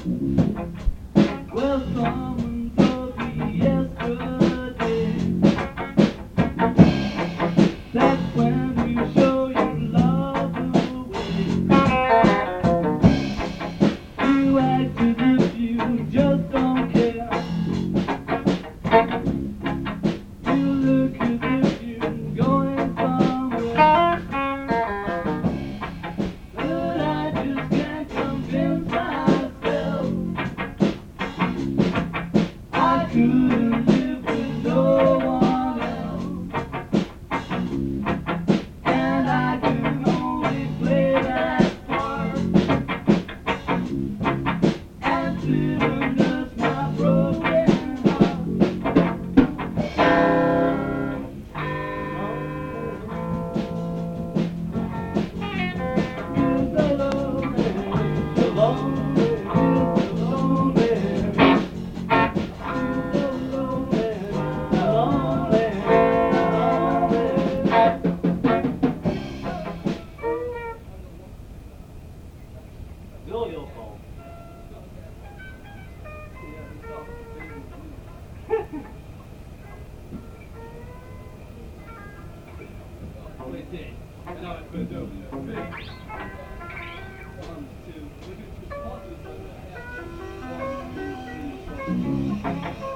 Well, someone told me yesterday that's when you show your love away. You act as if you just don't care. You look as if you're going somewhere. But I just can't convince myself I couldn't live with no one else. And I can only play that part and sit and nurse my broken Billy will call. Oh, it did. No, I couldn't do it. 1, 2, we could just pause it.